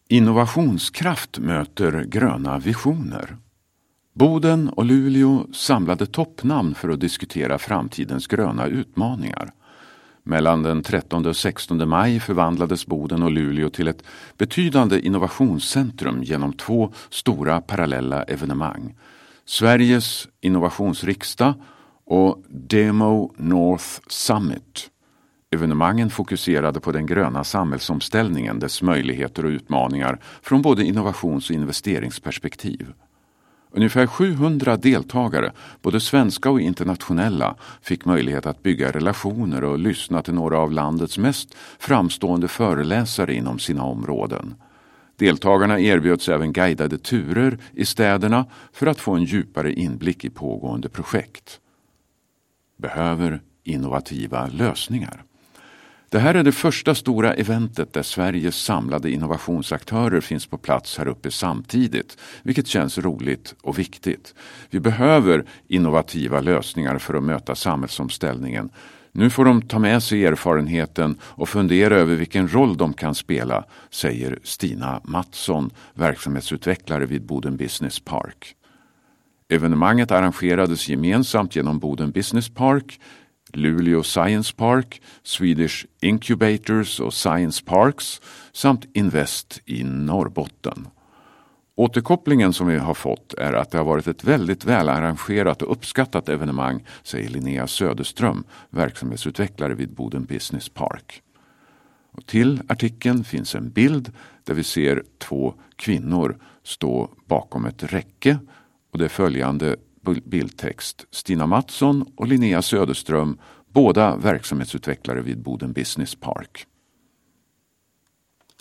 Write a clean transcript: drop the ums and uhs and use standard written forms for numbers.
Innovationskraft möter gröna visioner. Boden och Luleå samlade toppnamn för att diskutera framtidens gröna utmaningar. Mellan den 13 och 16 maj förvandlades Boden och Luleå till ett betydande innovationscentrum genom 2 stora parallella evenemang. Sveriges innovationsriksdag och Demo North Summit. Evenemangen fokuserade på den gröna samhällsomställningen, dess möjligheter och utmaningar från både innovations- och investeringsperspektiv. Ungefär 700 deltagare, både svenska och internationella, fick möjlighet att bygga relationer och lyssna till några av landets mest framstående föreläsare inom sina områden. Deltagarna erbjöds även guidade turer i städerna för att få en djupare inblick i pågående projekt. Behöver innovativa lösningar. Det här är det första stora eventet där Sveriges samlade innovationsaktörer finns på plats här uppe samtidigt, vilket känns roligt och viktigt. Vi behöver innovativa lösningar för att möta samhällsomställningen. Nu får de ta med sig erfarenheten och fundera över vilken roll de kan spela, säger Stina Mattsson, verksamhetsutvecklare vid Boden Business Park. Evenemanget arrangerades gemensamt genom Boden Business Park, Luleå Science Park, Swedish Incubators och Science Parks samt Invest i Norrbotten. Återkopplingen som vi har fått är att det har varit ett väldigt välarrangerat och uppskattat evenemang, säger Linnea Söderström, verksamhetsutvecklare vid Boden Business Park. Och till artikeln finns en bild där vi ser 2 kvinnor stå bakom ett räcke och det är följande bildtext. Stina Mattsson och Linnea Söderström, båda verksamhetsutvecklare vid Boden Business Park.